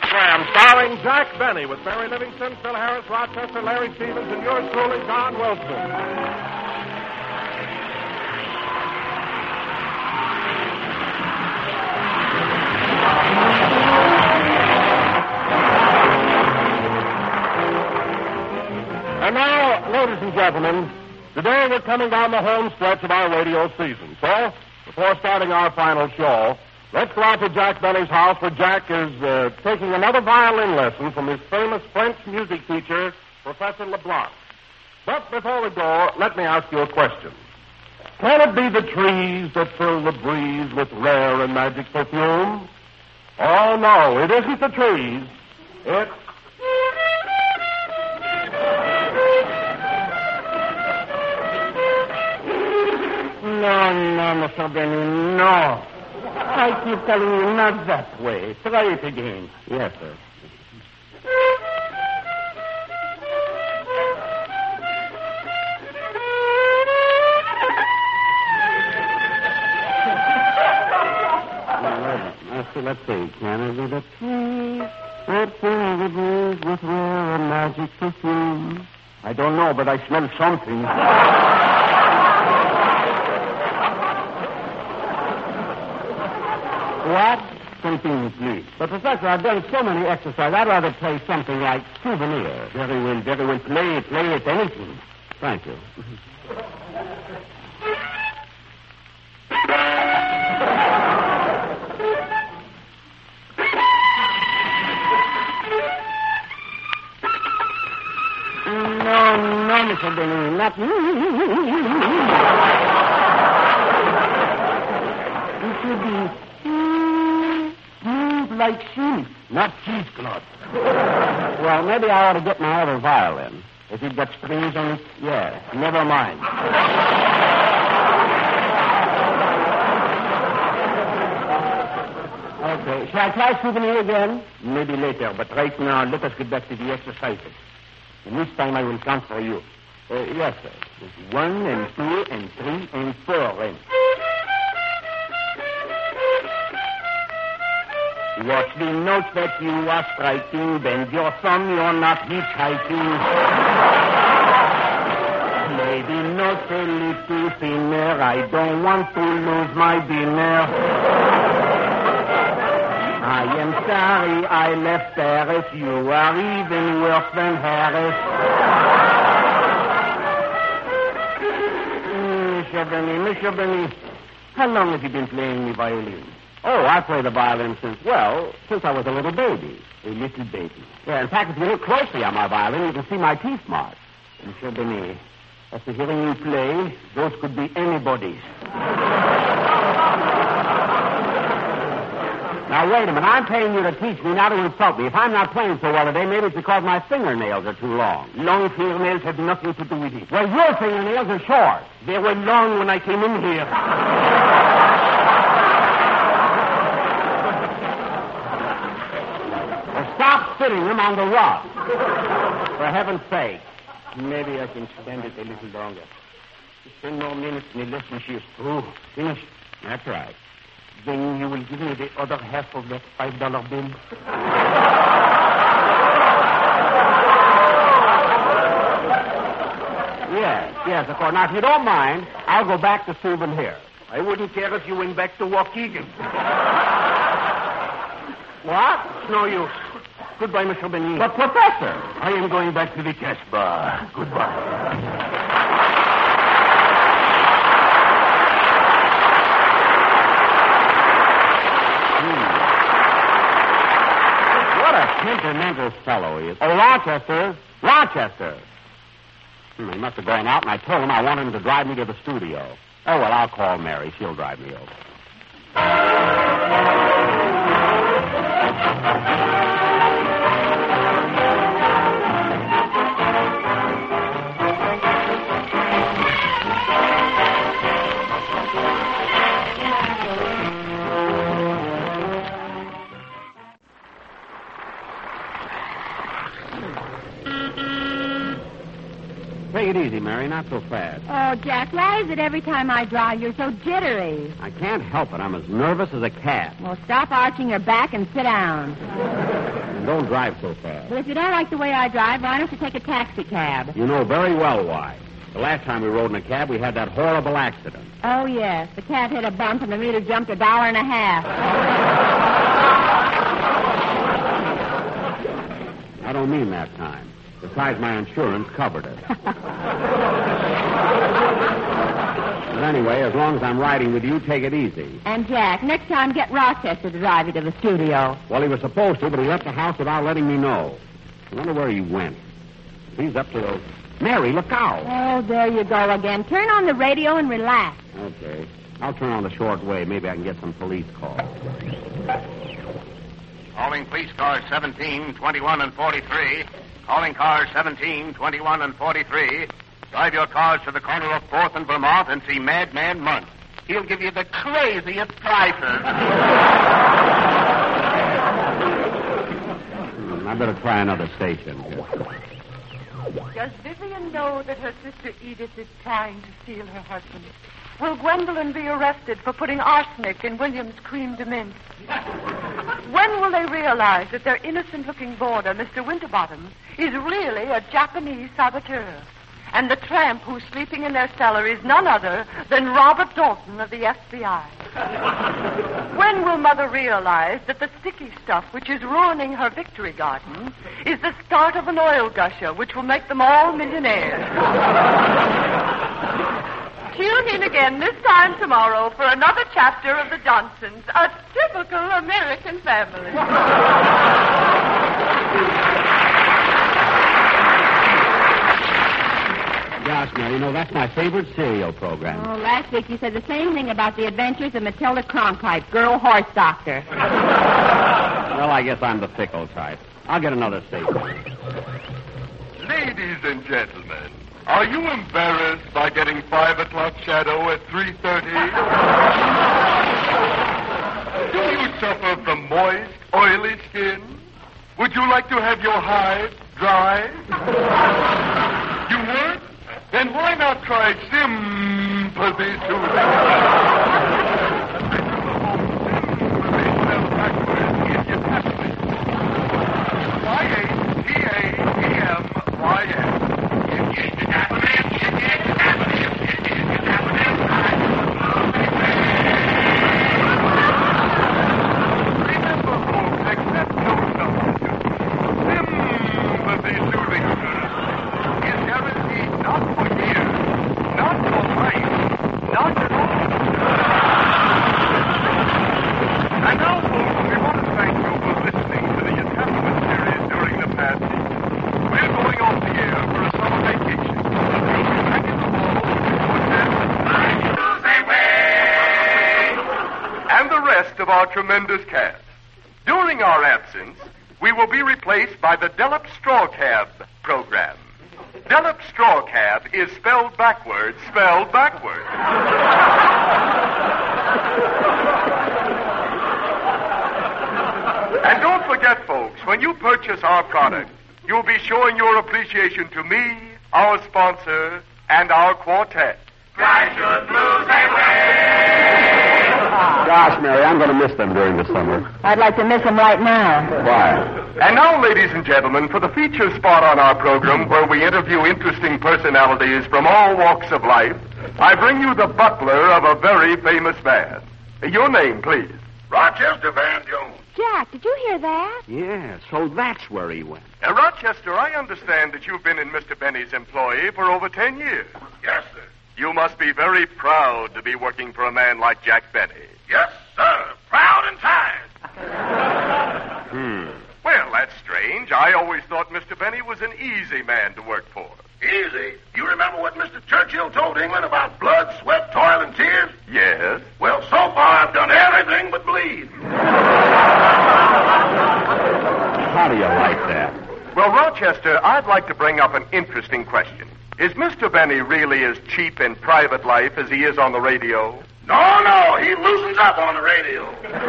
Slam, starring Jack Benny with Barry Livingston, Phil Harris, Rochester, Larry Stevens, and yours truly, Don Wilson. And now, ladies and gentlemen, today we're coming down the home stretch of our radio season. So, before starting our final show, let's go out to Jack Benny's house where Jack is taking another violin lesson from his famous French music teacher, Professor LeBlanc. But before we go, let me ask you a question. Can it be the trees that fill the breeze with rare and magic perfume? Oh, no, it isn't the trees. It's... No, Mr. Benny, no. I keep telling you not that way. Try it again. Yes, sir. Let's see. Can it be the trees that fill the breeze with rare and magic perfume? I don't know, but I smell something. What? Continue, please. But, Professor, I've done so many exercises. I'd rather play something like Souvenir. Very well. Play it, anything. Thank you. No, Mr. Benny, not... It should be... like sheep, not cheesecloth. Well, maybe I ought to get my other violin. If you've got strings on it? Yeah, never mind. Okay, shall I try Souvenir again? Maybe later, but right now, let us get back to the exercises. And this time I will count for you. Yes, sir. There's 1 and 2 and 3 and 4 and... Watch the notes that you are striking. Bend your thumb, you're not hitchhiking. Play the notes a little thinner. I don't want to lose my dinner. I am sorry I left Paris. You are even worse than Harris. Monsieur Benny, how long have you been playing the violin? Oh, I play the violin since I was a little baby. A little baby. Yeah, in fact, if you look closely on my violin, you can see my teeth marks. Monsieur Benny, after hearing you play, those could be anybody's. Now, wait a minute. I'm paying you to teach me, not to insult me. If I'm not playing so well today, maybe it's because my fingernails are too long. Long fingernails have nothing to do with it. Well, your fingernails are short. They were long when I came in here. Stop sitting them on the rug. For heaven's sake. Maybe I can stand it a little longer. 10 more minutes and the lesson she is through. Finished. That's right. Then you will give me the other half of that $5 bill. Yes, of course. Now, if you don't mind, I'll go back to Souvenir. I wouldn't care if you went back to Waukegan. What? It's no use. Goodbye, Mr. Benny. But, Professor... I am going back to the Casbah. Goodbye. What a temperamental fellow he is. Oh, Rochester. He must have gone out, and I told him I wanted him to drive me to the studio. Oh, well, I'll call Mary. She'll drive me over. Take it easy, Mary. Not so fast. Oh, Jack, why is it every time I drive you're so jittery? I can't help it. I'm as nervous as a cat. Well, stop arching your back and sit down. don't drive so fast. Well, if you don't like the way I drive, why don't you take a taxi cab? You know very well why. The last time we rode in a cab, we had that horrible accident. Oh, yes. The cab hit a bump and the meter jumped $1.50. I don't mean that time. Besides, my insurance covered it. But anyway, as long as I'm riding with you, take it easy. And, Jack, next time get Rochester to drive you to the studio. Well, he was supposed to, but he left the house without letting me know. I wonder where he went. He's up to those... Mary, look out. Oh, there you go again. Turn on the radio and relax. Okay. I'll turn on the short wave. Maybe I can get some police calls. Calling police cars 17, 21, and 43. Calling cars 17, 21, and 43. Drive your cars to the corner of 4th and Vermont and see Madman Munt. He'll give you the craziest prices. I better try another station. Does Vivian know that her sister Edith is trying to steal her husband? Will Gwendolyn be arrested for putting arsenic in William's cream de mint? When will they realize that their innocent-looking boarder, Mr. Winterbottom, is really a Japanese saboteur? And the tramp who's sleeping in their cellar is none other than Robert Dalton of the FBI. When will Mother realize that the sticky stuff which is ruining her victory garden is the start of an oil gusher which will make them all millionaires? Tune in again this time tomorrow for another chapter of The Johnsons, a typical American family. Gosh, Mary, you know, that's my favorite serial program. Oh, last week you said the same thing about the adventures of Matilda Cronkite, girl horse doctor. Well, I guess I'm the fickle type. I'll get another station. Ladies and gentlemen, are you embarrassed by getting 5 o'clock shadow at 3:30? Do you suffer from moist, oily skin? Would you like to have your hide dry? You would? Then why not try Sympathy Soothing? Our tremendous cast. During our absence, we will be replaced by the Dellop Straw Cab program. Dellop Straw Cab is spelled backwards. And don't forget, folks, when you purchase our product, you'll be showing your appreciation to me, our sponsor, and our quartet. Fly should blues away! Gosh, Mary, I'm going to miss them during the summer. I'd like to miss him right now. Why? And now, ladies and gentlemen, for the feature spot on our program where we interview interesting personalities from all walks of life, I bring you the butler of a very famous man. Your name, please. Rochester Van Jones. Jack, did you hear that? Yeah, so that's where he went. Rochester, I understand that you've been in Mr. Benny's employ for over 10 years. Yes, sir. You must be very proud to be working for a man like Jack Benny. Yes, sir. Proud and tired. Well, that's strange. I always thought Mr. Benny was an easy man to work for. Easy. You remember what Mr. Churchill told England about blood, sweat, toil, and tears? Yes? Well, so far I've done everything but bleed. How do you like that? Well, Rochester, I'd like to bring up an interesting question. Is Mr. Benny really as cheap in private life as he is on the radio? No, he loosens up on the radio.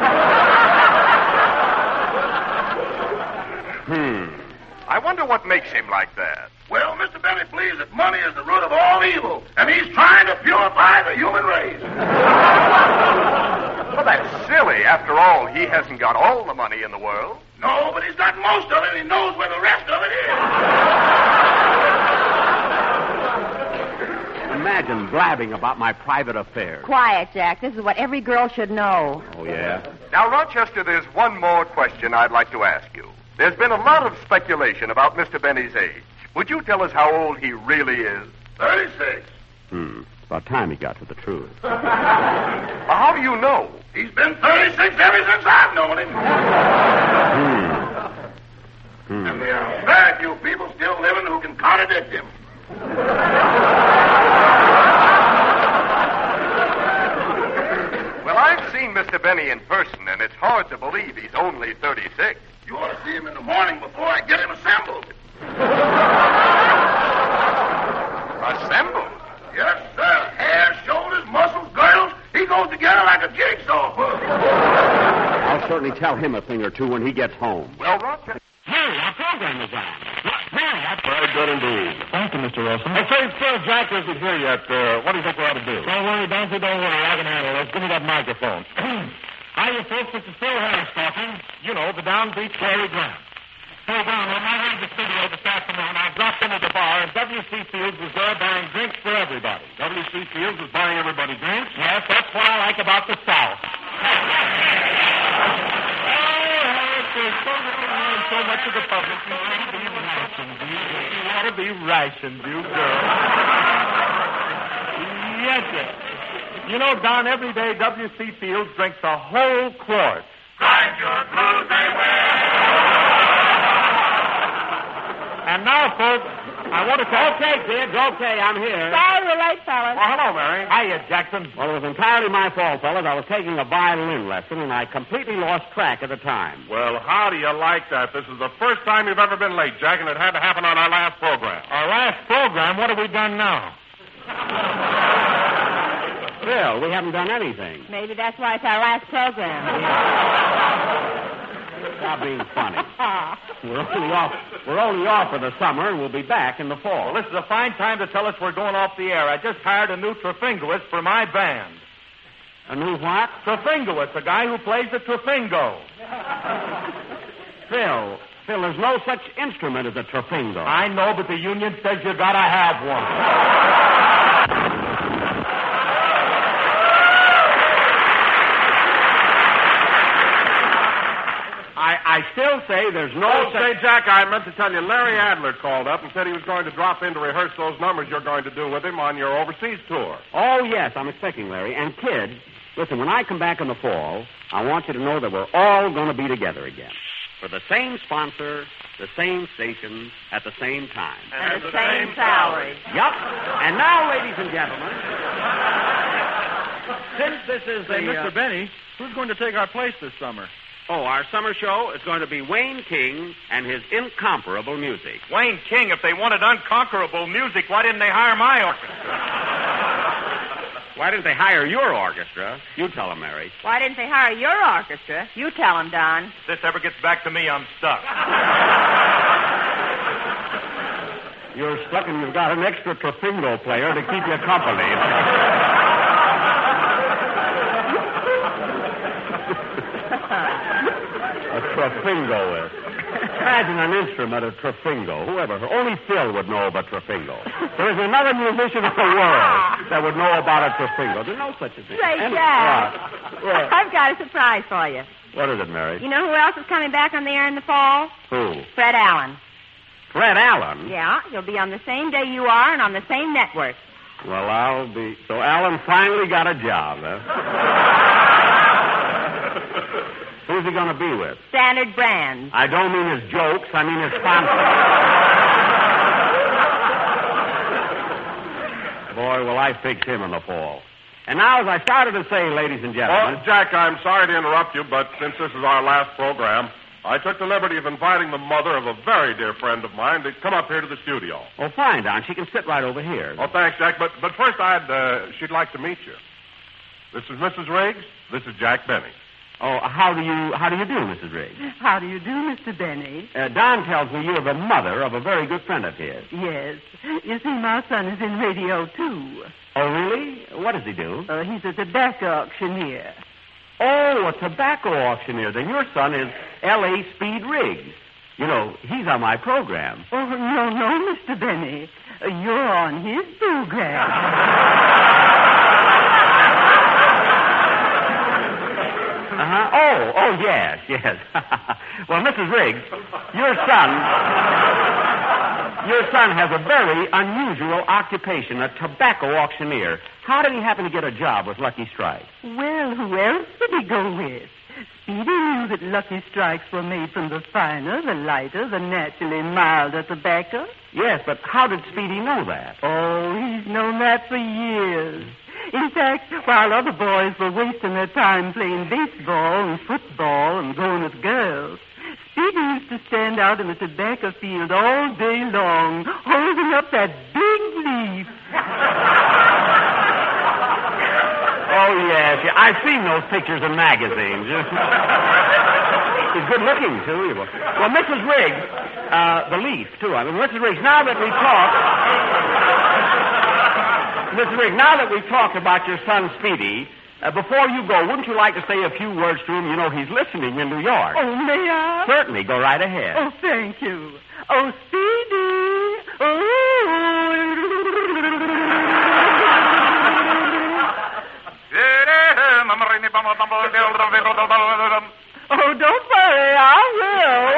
I wonder what makes him like that. Well, Mr. Benny believes that money is the root of all evil, and he's trying to purify the human race. Well, that's silly. After all, he hasn't got all the money in the world. No, but he's got most of it, and he knows where the rest of it is. Imagine blabbing about my private affairs. Quiet, Jack. This is what every girl should know. Oh, yeah? Now, Rochester, there's one more question I'd like to ask you. There's been a lot of speculation about Mr. Benny's age. Would you tell us how old he really is? 36. It's about time he got to the truth. Well, how do you know? He's been 36 ever since I've known him. And there are very few people still living who can contradict him. Well, I've seen Mr. Benny in person, and it's hard to believe he's only 36. You ought to see him in the morning before I get him assembled. Assembled? Yes, sir. Hair, shoulders, muscles, girdles. He goes together like a jigsaw puzzle. I'll certainly tell him a thing or two when he gets home. Well, Rochester... Hey, our program is on. Very good indeed. Thank you, Mr. Wilson. I say, still, Jack isn't here yet. What do you think we ought to do? Don't worry, don't worry. I can handle this. Give me that microphone. Hiya, folks. This is Phil Harris talking. You know, the downbeat Cary Grant. Hey, Don, when I went to the studio this afternoon, I dropped into the bar, and W.C. Fields was there buying drinks for everybody. W.C. Fields is buying everybody drinks? Yes, that's what I like about the South. There's so much of the public. You ought to be rationed, you girl. Yes, sir. You know, Don, every day W.C. Fields drinks a whole quart. Grind your blues away. And now, folks, I want to say... Okay, kids, okay, I'm here. Sorry we're late, fellas. Oh, hello, Mary. Hiya, Jackson. Well, it was entirely my fault, fellas. I was taking a violin lesson, and I completely lost track of the time. Well, how do you like that? This is the first time you've ever been late, Jack, and it had to happen on our last program. Our last program, what have we done now? Phil, we haven't done anything. Maybe that's why it's our last program. Stop being funny. We're only off for the summer, and we'll be back in the fall. Well, this is a fine time to tell us we're going off the air. I just hired a new Trefingoist for my band. A new what? Trefingoist, a guy who plays the Trefingo. Phil, there's no such instrument as a Trefingo. I know, but the union says you gotta have one. I still say there's no Say, Jack, I meant to tell you, Larry Adler called up and said he was going to drop in to rehearse those numbers you're going to do with him on your overseas tour. Oh, yes, I'm expecting Larry. And, kids, listen, when I come back in the fall, I want you to know that we're all going to be together again. For the same sponsor, the same station, at the same time. And the same salary. Yup. And now, ladies and gentlemen, since this is Say, Mr. Benny, who's going to take our place this summer? Oh, our summer show is going to be Wayne King and his incomparable music. Wayne King, if they wanted unconquerable music, why didn't they hire my orchestra? Why didn't they hire your orchestra? You tell them, Mary. Why didn't they hire your orchestra? You tell them, Don. If this ever gets back to me, I'm stuck. You're stuck and you've got an extra Trefingo player to keep you company. A Trefingoist. Imagine an instrument of Trefingo. Only Phil would know about Trefingo. There isn't another musician in the world that would know about a Trefingo. There's no such a thing. Say, Jack, What? I've got a surprise for you. What is it, Mary? You know who else is coming back on the air in the fall? Who? Fred Allen. Fred Allen? Yeah, he'll be on the same day you are and on the same network. Well, I'll be... So Allen finally got a job, huh? Who's he going to be with? Standard Brands. I don't mean his jokes. I mean his sponsor. Boy, will I fix him in the fall. And now, as I started to say, ladies and gentlemen... Well, Jack, I'm sorry to interrupt you, but since this is our last program, I took the liberty of inviting the mother of a very dear friend of mine to come up here to the studio. Oh, fine, Don. She can sit right over here. Oh, thanks, Jack. But first, she'd like to meet you. This is Mrs. Riggs. This is Jack Benny. Oh, how do you do, Mrs. Riggs? How do you do, Mr. Benny? Don tells me you're the mother of a very good friend of his. Yes. You see, my son is in radio, too. Oh, really? What does he do? He's a tobacco auctioneer. Oh, a tobacco auctioneer. Then your son is L.A. Speed Riggs. You know, he's on my program. Oh, no, Mr. Benny. You're on his program. Oh, yes. Well, Mrs. Riggs, your son has a very unusual occupation, a tobacco auctioneer. How did he happen to get a job with Lucky Strike? Well, who else would he go with? Speedy knew that Lucky Strikes were made from the finer, the lighter, the naturally milder tobacco. Yes, but how did Speedy know that? Oh, he's known that for years. In fact, while other boys were wasting their time playing baseball and football and going with girls, Speedy used to stand out in the tobacco field all day long, holding up that big leaf. Oh, yes. I've seen those pictures in magazines. He's good looking, too. Well, Mrs. Riggs, the leaf, too. I mean, Mrs. Riggs, now that we've talked about your son, Speedy, before you go, wouldn't you like to say a few words to him? You know, he's listening in New York. Oh, may I? Certainly. Go right ahead. Oh, thank you. Oh, Speedy. Oh, don't worry. I will.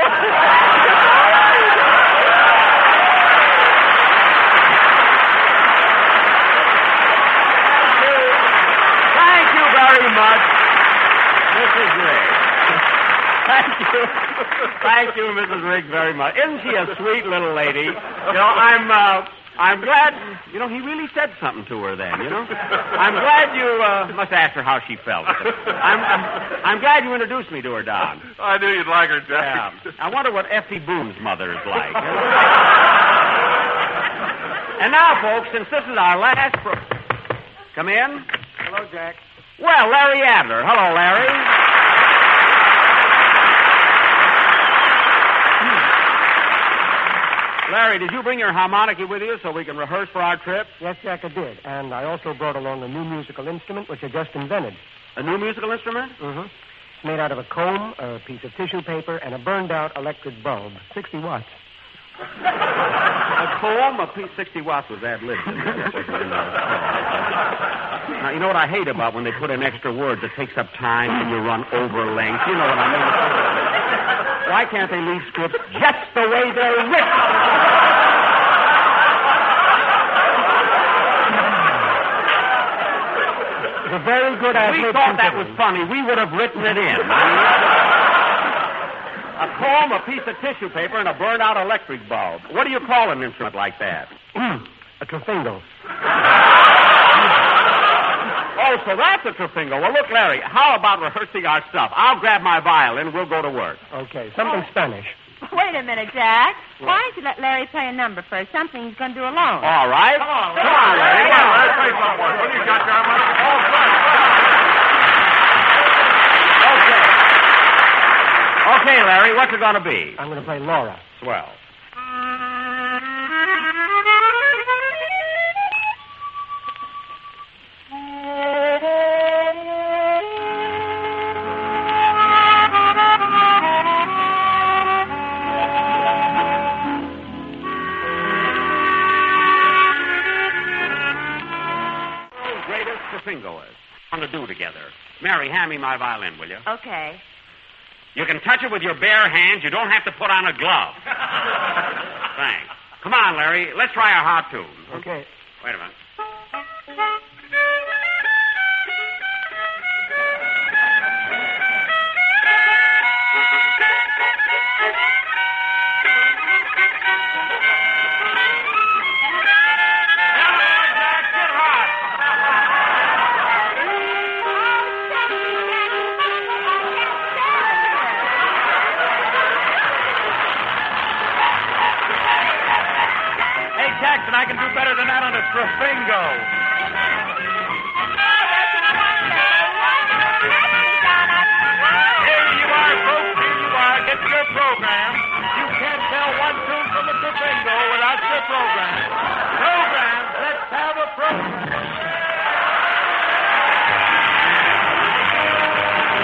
Thank you, Mrs. Riggs, very much. Isn't she a sweet little lady? You know, I'm glad, he really said something to her then, I'm glad you, must ask her how she felt. I'm glad you introduced me to her, Don. I knew you'd like her, Jack. Yeah. I wonder what Effie Boone's mother is like. And now, folks, since this is our last Come in. Hello, Jack. Well, Larry Adler. Hello, Larry. Larry, did you bring your harmonica with you so we can rehearse for our trip? Yes, Jack, I did. And I also brought along a new musical instrument, which I just invented. A new musical instrument? Mm-hmm. It's made out of a comb, a piece of tissue paper, and a burned-out electric bulb. 60 watts. A comb, a piece, 60 watts was ad-libbed. Now, you know what I hate about when they put in extra words? It takes up time and you run over length. You know what I mean? Why can't they leave scripts just the way they're written? It's a very good idea. We thought that was funny. We would have written it in. A comb, a piece of tissue paper, and a burned-out electric bulb. What do you call an instrument like that? A Trofingo. Oh, so that's a Trofingo. Well, look, Larry, how about rehearsing our stuff? I'll grab my violin. We'll go to work. Okay, something Spanish. Wait a minute, Jack. Why don't you let Larry play a number first? Something he's going to do alone. All right. Come on, Larry. Come on, let's play someone. What do you got, John? Okay, Larry, what's it going to be? I'm going to play Laura. Swell. On to do together. Mary, hand me my violin, will you? Okay. You can touch it with your bare hands. You don't have to put on a glove. Thanks. Come on, Larry. Let's try a hot tune. Okay. Wait a minute. Jackson, I can do better than that on a Trofingo. Here you are, folks. Here you are. Get your program. You can't tell one tune from a Trofingo without your program. Program. Let's have a program.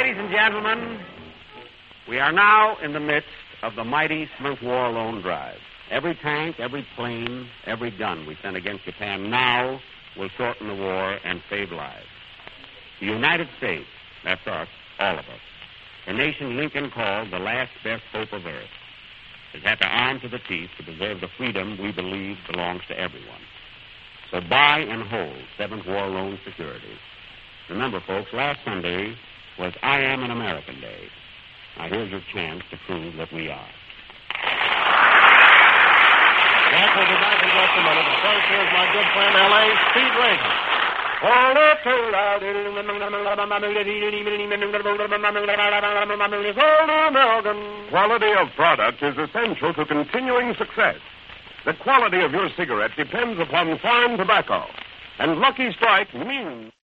Ladies and gentlemen, we are now in the midst of the mighty Smith War Loan Drive. Every tank, every plane, every gun we send against Japan now will shorten the war and save lives. The United States, that's us, all of us, the nation Lincoln called the last best hope of Earth, has had to arm to the teeth to preserve the freedom we believe belongs to everyone. So buy and hold 7th War Loan Securities. Remember, folks, last Sunday was I Am an American Day. Now, here's your chance to prove that we are. Jack will be back in just a minute. But first, here's my good friend L.A. Speed Reagan. Quality of product is essential to continuing success. The quality of your cigarette depends upon fine tobacco. And Lucky Strike means...